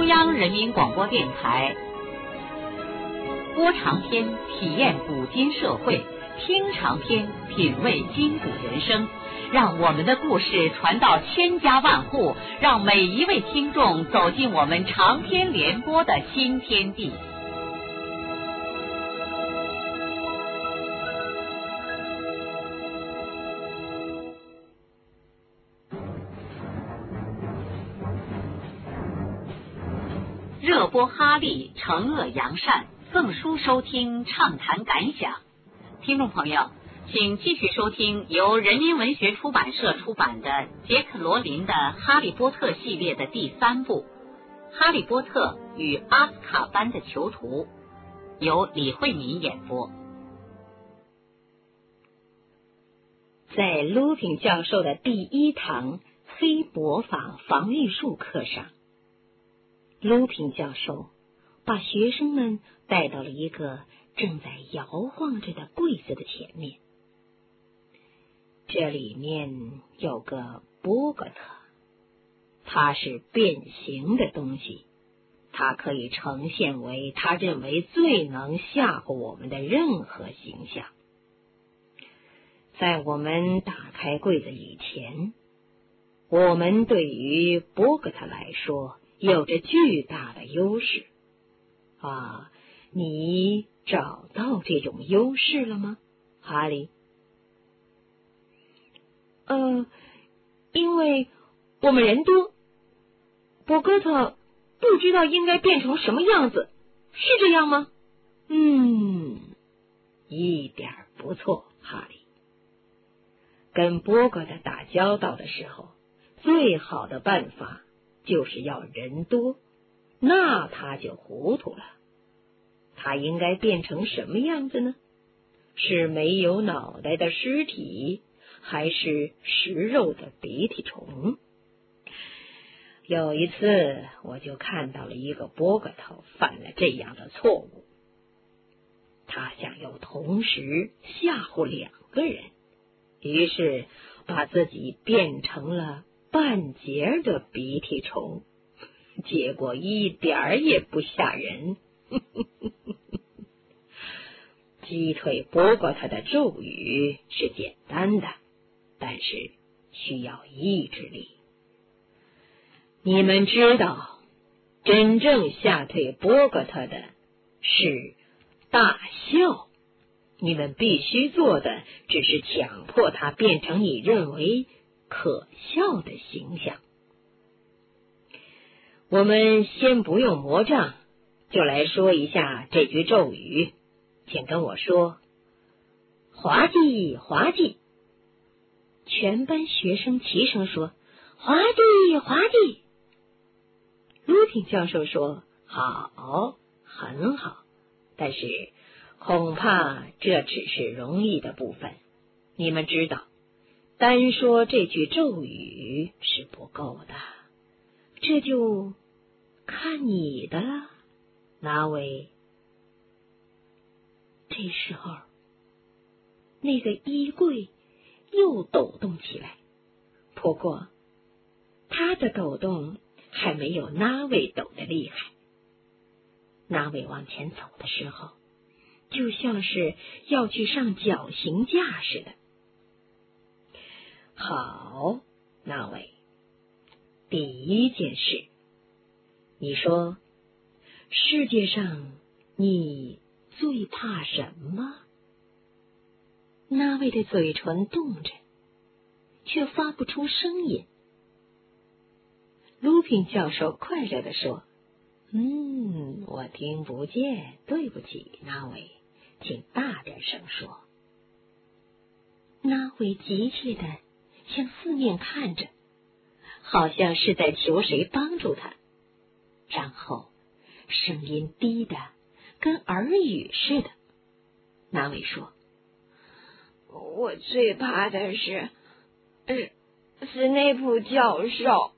中央人民广播电台。播长篇体验古今社会，听长篇品味今古人生，让我们的故事传到千家万户，让每一位听众走进我们长篇联播的新天地。热播哈利，惩恶扬善，赠书收听，畅谈感想。听众朋友，请继续收听由人民文学出版社出版的杰克·罗琳的《哈利波特》系列的第3部《哈利波特与阿斯卡班的囚徒》，由李慧敏演播。 在卢平教授的第1堂黑魔法防御术课上，卢平教授把学生们带到了一个正在摇晃着的柜子的前面。这里面有个波格特，它是变形的东西，它可以呈现为他认为最能吓唬我们的任何形象。在我们打开柜子以前，我们对于波格特来说有着巨大的优势。你找到这种优势了吗，哈利？因为我们人多，波格特不知道应该变成什么样子，是这样吗？一点不错，哈利。跟波格特打交道的时候，最好的办法就是要人多，那他就糊涂了。他应该变成什么样子呢？是没有脑袋的尸体，还是食肉的鼻涕虫？有一次，我就看到了一个波格特犯了这样的错误。他想要同时吓唬2个人，于是把自己变成了半截的鼻涕虫，结果一点也不吓人。击退波格特的咒语是简单的，但是需要意志力。你们知道，真正吓退波格特的是大笑。你们必须做的只是强迫他变成你认为可笑的形象。我们先不用魔杖，就来说一下这句咒语。请跟我说，滑稽滑稽。全班学生齐声说，滑稽滑稽。卢平教授说，好，很好，但是恐怕这只是容易的部分。你们知道，单说这句咒语是不够的，这就看你的了，哪位？这时候，那个衣柜又抖动起来，不过他的抖动还没有那位抖得厉害。那位往前走的时候，就像是要去上绞刑架似的。好，那位，第1件事，你说，世界上你最怕什么？那位的嘴唇动着，却发不出声音。卢平教授快乐地说，我听不见，对不起，那位，请大点声说。那位急切地向四面看着，好像是在求谁帮助他，然后声音低的跟耳语似的。那位说，我最怕的是斯内普教授。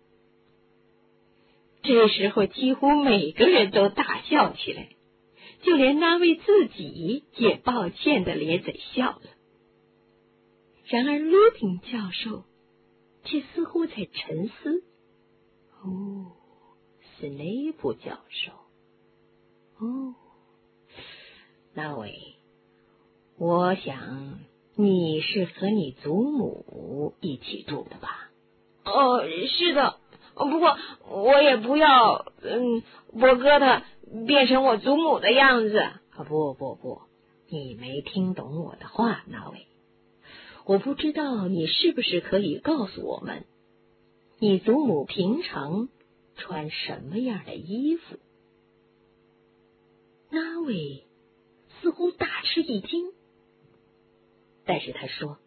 这时候几乎每个人都大笑起来，就连那位自己也抱歉的咧嘴笑了。然而卢平教授却似乎在沉思。 斯内普教授。哦，那位，我想你是和你祖母一起住的吧？ 是的，不过我也不要博哥他变成我祖母的样子。 不，你没听懂我的话，那位。我不知道你是不是可以告诉我们，你祖母平常穿什么样的衣服？那位似乎大吃一惊，但是他说：“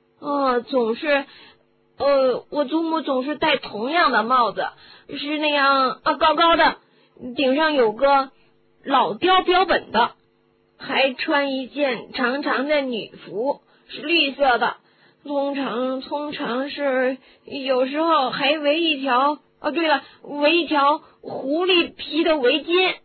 我祖母总是戴同样的帽子，是那样高高的，顶上有个老雕标本的，还穿一件长长的女服，是绿色的，通常是有时候还围一条狐狸皮的围巾。”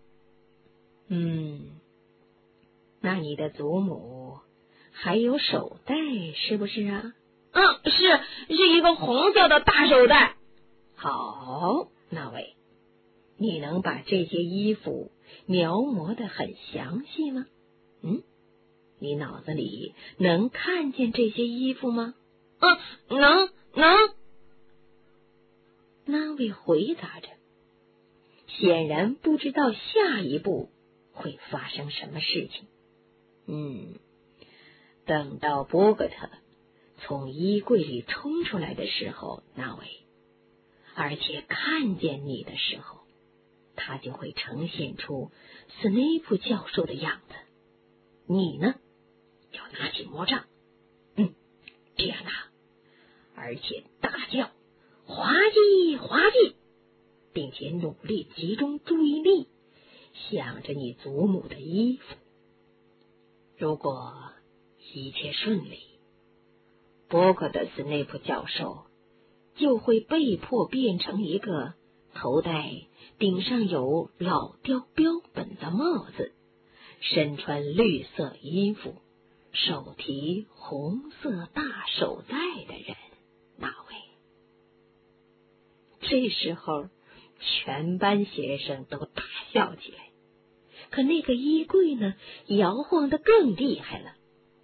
那你的祖母还有手袋是不是啊？ 是一个红色的大手袋。 好，那位，你能把这些衣服描摹得很详细吗？你脑子里能看见这些衣服吗？ 能。 那位回答着，显然不知道下一步会发生什么事情。等到波格特从衣柜里冲出来的时候，那位，而且看见你的时候，他就会呈现出斯内普教授的样子。你呢，要拿起魔杖，这样拿，而且大叫滑稽滑稽，并且努力集中注意力，想着你祖母的衣服。如果一切顺利，波格的斯内普教授就会被迫变成一个头戴顶上有老雕标本的帽子，身穿绿色衣服，手提红色大手袋的人。那位，这时候全班学生都大笑起来，可那个衣柜呢，摇晃得更厉害了。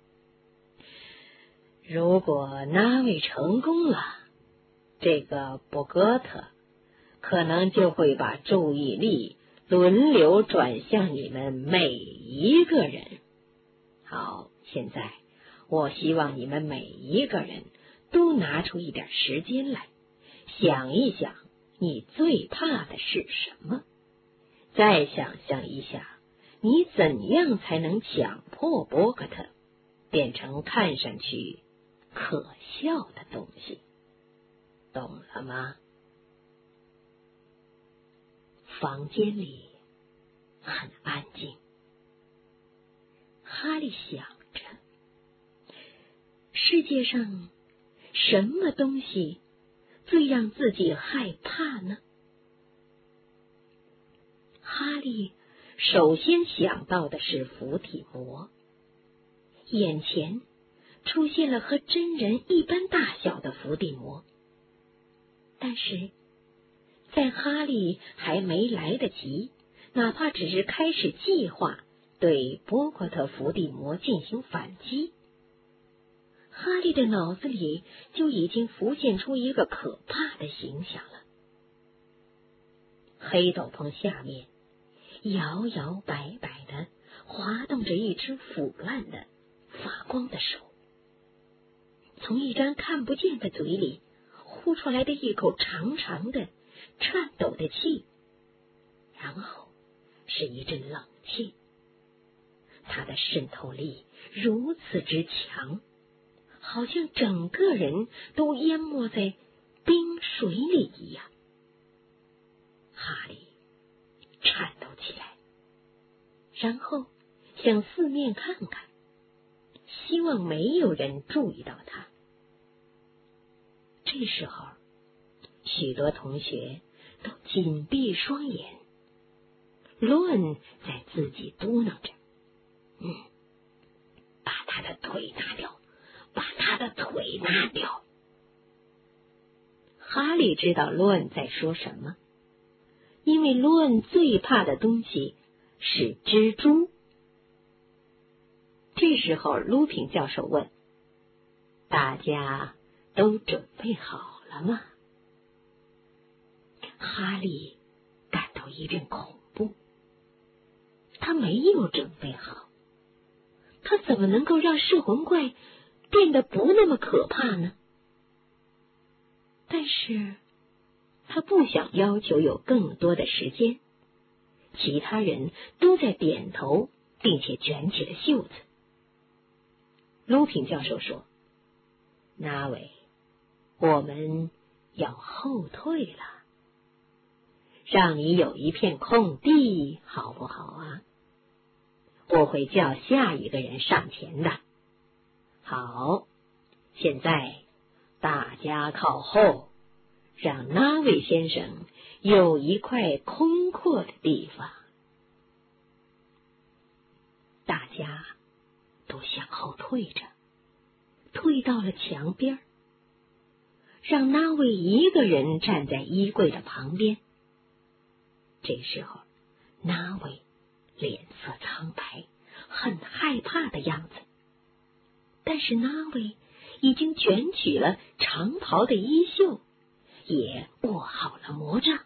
如果那位成功了，这个博格特可能就会把注意力轮流转向你们每一个人。好，现在我希望你们每一个人都拿出一点时间来，想一想你最怕的是什么，再想象一下你怎样才能强迫波格特变成看上去可笑的东西，懂了吗？房间里很安静。哈利想着，世界上什么东西最让自己害怕呢？哈利首先想到的是伏地魔，眼前出现了和真人一般大小的伏地魔，但是在哈利还没来得及，哪怕只是开始计划对波克特伏地魔进行反击，哈利的脑子里就已经浮现出一个可怕的形象了。黑斗篷下面摇摇摆摆的滑动着一只腐烂的发光的手，从一张看不见的嘴里呼出来的一口长长的颤抖的气，然后是一阵冷气，它的渗透力如此之强，好像整个人都淹没在冰水里一样。哈利颤抖起来，然后向四面看看，希望没有人注意到他。这时候，许多同学都紧闭双眼，罗恩在自己嘟囔着：“把他的腿拿掉，把他的腿拿掉。”哈利知道罗恩在说什么， 因为罗恩最怕的东西是蜘蛛。这时候，卢平教授问：“大家都准备好了吗？”哈利感到一阵恐怖，他没有准备好，他怎么能够让摄魂怪变得不那么可怕呢？但是他不想要求有更多的时间，其他人都在点头，并且卷起了袖子。卢平教授说：“那位，我们要后退了，让你有一片空地，好不好啊？我会叫下一个人上前的。好，现在大家靠后，让那位先生有一块空阔的地方。”大家都向后退着，退到了墙边，让那位一个人站在衣柜的旁边。这时候，那位脸色苍白，很害怕的样子，但是那位已经卷起了长袍的衣袖，也握好了魔杖。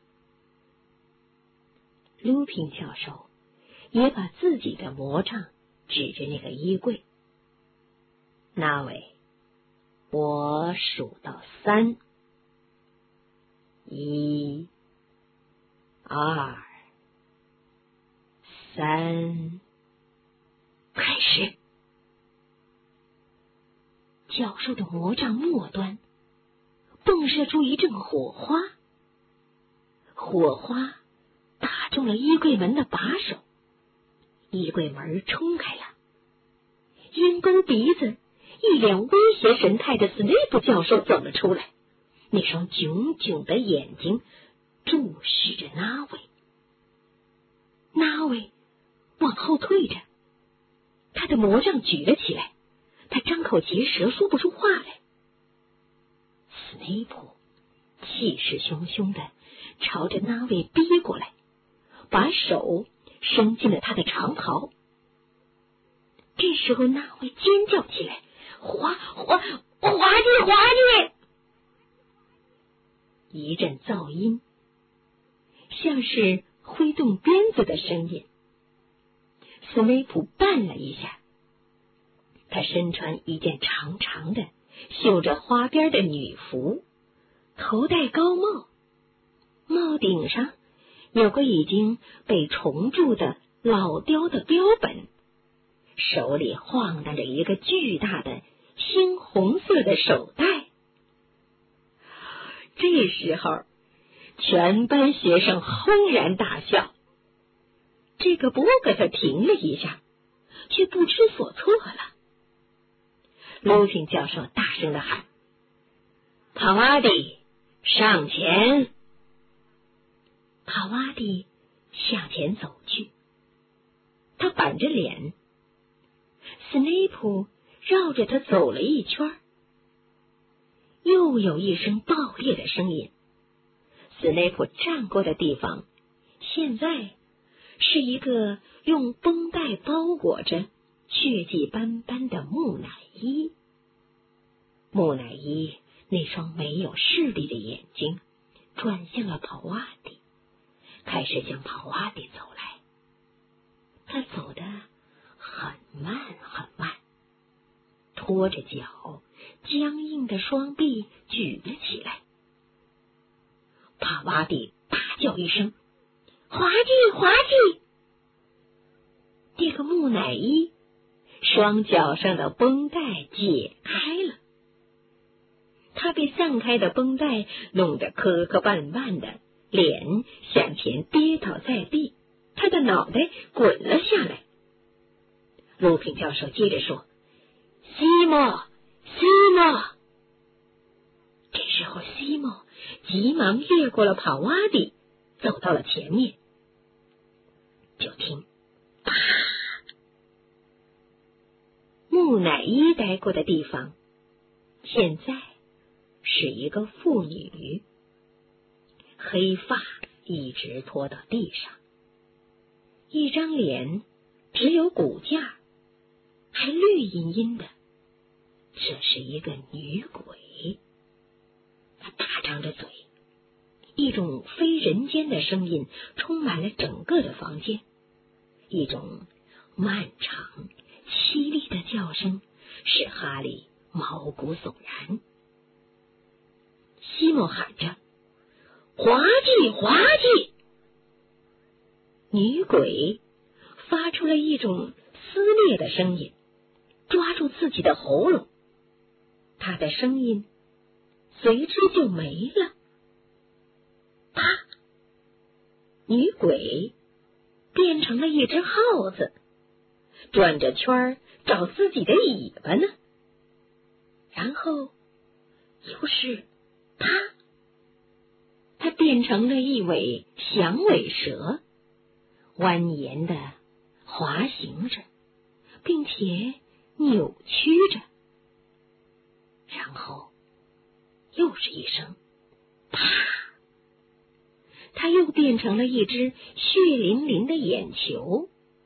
卢平教授也把自己的魔杖指着那个衣柜。那位，我数到3，1、2、3，开始。教授的魔杖末端迸射出一阵火花，火花打中了衣柜门的把手，衣柜门冲开了。鹰钩鼻子、一脸威胁神态的斯内普教授走了出来，那双炯炯的眼睛注视着那位。那位往后退着，他的魔杖举了起来，他张口结舌，说不出话来。斯内普气势汹汹的朝着那位逼过来，把手伸进了他的长袍。这时候，那位尖叫起来：“滑稽！”一阵噪音，像是挥动鞭子的声音。斯内普绊了一下，他身穿一件长长的绣着花边的女服，头戴高帽，帽顶上有个已经被虫蛀的老雕的标本，手里晃荡着一个巨大的猩红色的手袋。这时候，全班学生轰然大笑。这个波格特停了一下，却不知所措了。卢平教授大声的喊：“帕瓦蒂，上前！”帕瓦蒂向前走去，他板着脸。斯内普绕着他走了一圈，又有一声爆裂的声音。斯内普站过的地方，现在是一个用绷带包裹着、血迹斑斑的木乃伊。木乃伊那双没有视力的眼睛转向了帕瓦蒂，开始向帕瓦蒂走来。他走得很慢很慢，拖着脚，僵硬的双臂举了起来。帕瓦蒂大叫一声：“滑稽！”这个木乃伊双脚上的绷带解开了，他被散开的绷带弄得磕磕绊绊的，脸向前跌倒在地，他的脑袋滚了下来。卢平教授接着说：“西莫！”这时候，西莫急忙越过了帕瓦蒂，走到了前面。就听啪！木乃伊待过的地方，现在是一个妇女，黑发一直拖到地上，一张脸只有骨架，还绿茵茵的，这是一个女鬼。她大张着嘴，一种非人间的声音充满了整个的房间，一种漫长凄厉的叫声使哈利毛骨悚然。西莫喊着：“滑稽，滑稽！”女鬼发出了一种撕裂的声音，抓住自己的喉咙，她的声音随之就没了。啪！女鬼变成了一只耗子，转着圈儿找自己的尾巴呢。然后又是啪！它变成了一尾响尾蛇，蜿蜒的滑行着，并且扭曲着。然后又是一声啪！它又变成了一只血淋淋的眼球。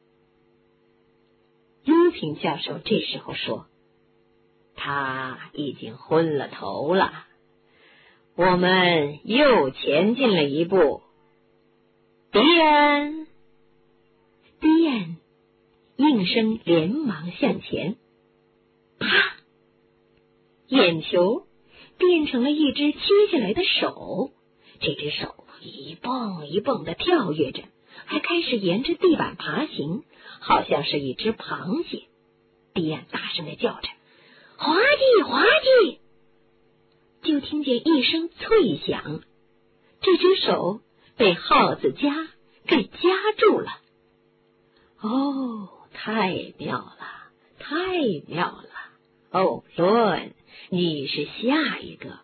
鲁平教授这时候说：“他已经昏了头了。我们又前进了一步。迪恩！”迪恩应声连忙向前。啪！眼球变成了一只切下来的手，这只手一蹦一蹦的跳跃着，还开始沿着地板爬行，好像是一只螃蟹。迪安大声的叫着：“滑稽，滑稽！”就听见一声脆响，这只手被耗子夹给夹住了。哦，太妙了，太妙了！哦，论，你是下一个。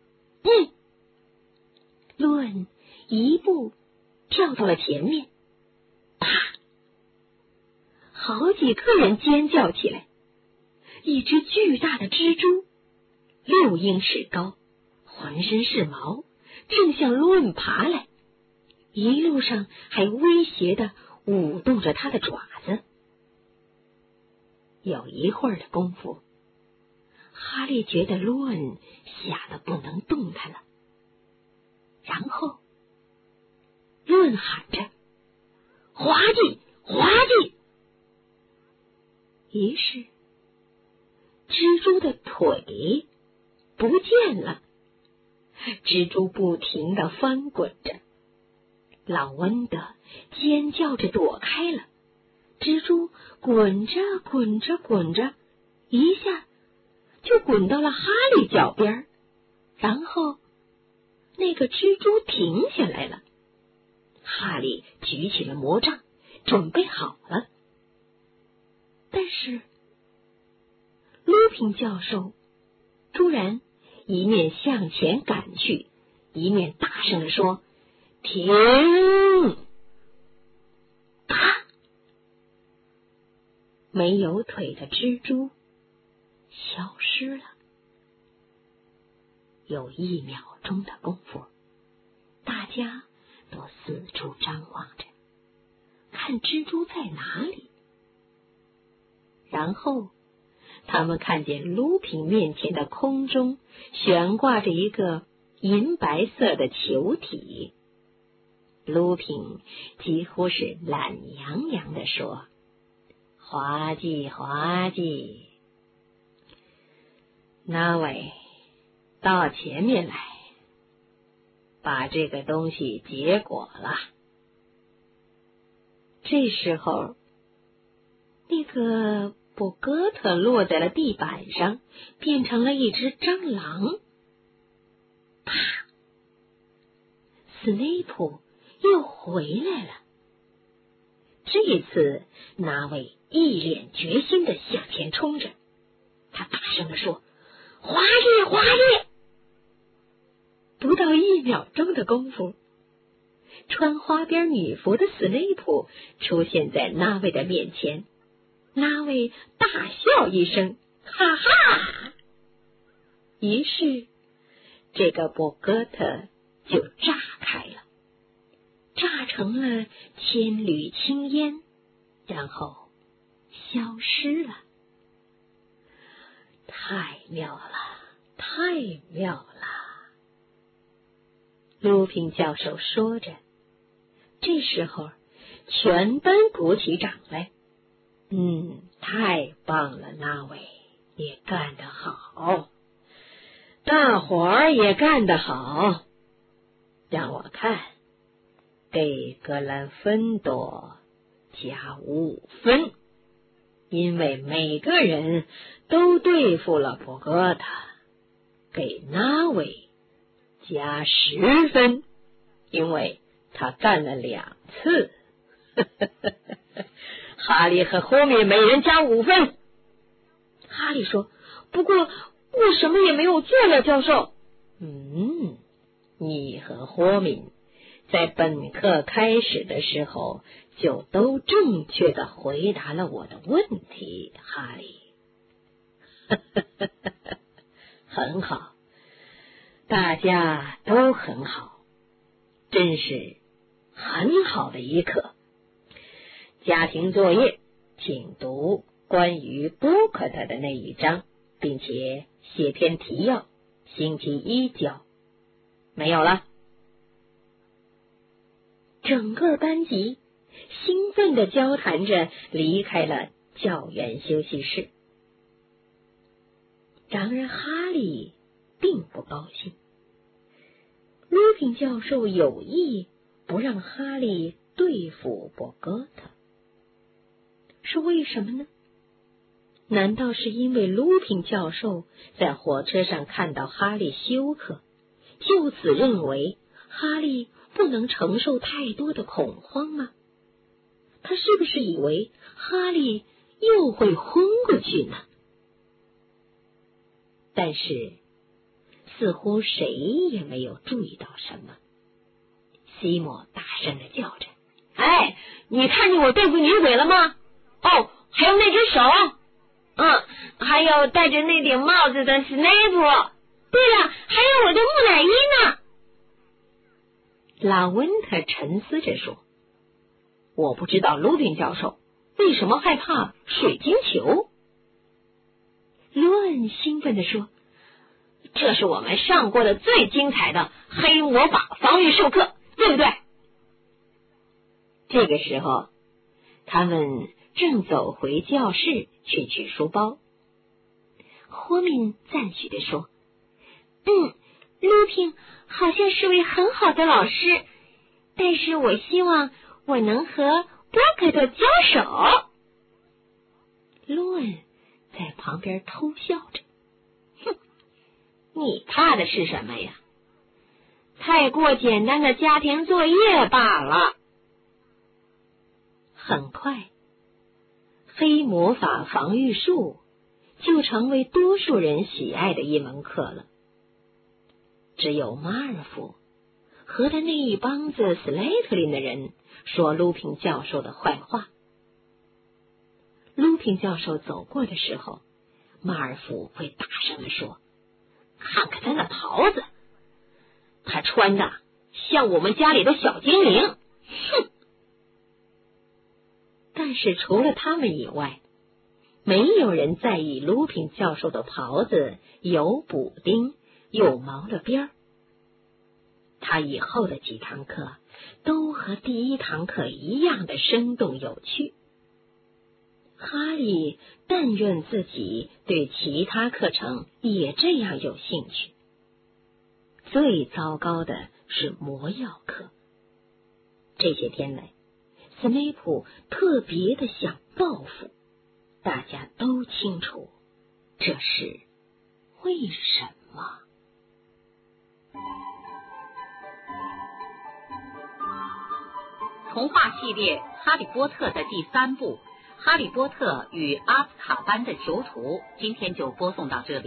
论一步跳到了前面，啪！好几个人尖叫起来。一只巨大的蜘蛛，6英尺高，浑身是毛，正向论爬来，一路上还威胁地舞动着它的爪子。有一会儿的功夫，哈利觉得论吓得不能动弹了。然后论喊着：“滑稽，滑稽！”于是蜘蛛的腿不见了，蜘蛛不停地翻滚着，老温德尖叫着躲开了，蜘蛛滚着滚着滚着，一下就滚到了哈利脚边，然后那个蜘蛛停下来了。哈利举起了魔杖，准备好了。但是鲁平教授突然一面向前赶去，一面大声地说：“停！”啪！没有腿的蜘蛛消失了。有1秒钟的功夫，大家都四处张望着，看蜘蛛在哪里。然后他们看见鲁平面前的空中悬挂着一个银白色的球体。鲁平几乎是懒洋洋地说：“滑稽，滑稽！那位，到前面来，把这个东西结果了。”这时候，那个博哥特落在了地板上，变成了一只蟑螂。啪！斯内普又回来了。这一次，那位一脸决心地向前冲着，他大声地说：“滑稽，滑稽！”不到1秒钟的功夫，穿花边女服的斯内普出现在那位的面前。那位大笑一声，哈哈！于是这个博哥特就炸开了。 成了千缕青烟，然后消失了。太妙了，太妙了！鲁平教授说着，这时候全班鼓起掌来。太棒了，那位，你干得好，大伙儿也干得好。让我看，给格兰芬多加5分，因为每个人都对付了博格塔。给那位加10分，因为他干了2次。哈利和霍米每人加5分。 哈利说：“不过我什么也没有做呀，教授。” 你和霍敏在本课开始的时候就都正确的回答了我的问题，哈利。很好，大家都很好，真是很好的一课。家庭作业，请读关于波克特的那一章，并且写篇提要，星期1交。没有了。整个班级兴奋地交谈着离开了教员休息室。然而哈利并不高兴。鲁平教授有意不让哈利对付博格特，是为什么呢？难道是因为鲁平教授在火车上看到哈利休克，就此认为哈利不能承受太多的恐慌吗？他是不是以为哈利又会昏过去呢？但是似乎谁也没有注意到什么。西莫大声地叫着：“ 哎，你看见我对付女鬼了吗？哦，还有那只手，还有戴着那顶帽子的斯内普。对了，还有我的木乃伊呢。” 拉温特沉思着说：“我不知道鲁宾教授为什么害怕水晶球。”罗恩兴奋地说：“ 这是我们上过的最精彩的黑魔法防御授课，对不对？” 这个时候，他们正走回教室去取书包。霍敏赞许地说：“鲁平好像是位很好的老师，但是我希望我能和波克特交手。”罗恩在旁边偷笑着：“ 你怕的是什么呀？太过简单的家庭作业罢了。” 很快，黑魔法防御术就成为多数人喜爱的一门课了。只有马尔福和他那一帮子斯莱特林的人说鲁平教授的坏话。鲁平教授走过的时候，马尔福会大声地说：“ 看看他那袍子，他穿的像我们家里的小精灵。”哼！ 但是除了他们以外，没有人在意鲁平教授的袍子有补丁，有毛了边儿。他以后的几堂课都和第一堂课一样的生动有趣。哈利但愿自己对其他课程也这样有兴趣。最糟糕的是魔药课。这些天来，斯内普特别的想报复，大家都清楚这是为什么。 童话系列《哈利波特》的第3部《哈利波特与阿兹卡班的囚徒》，今天就播送到这里。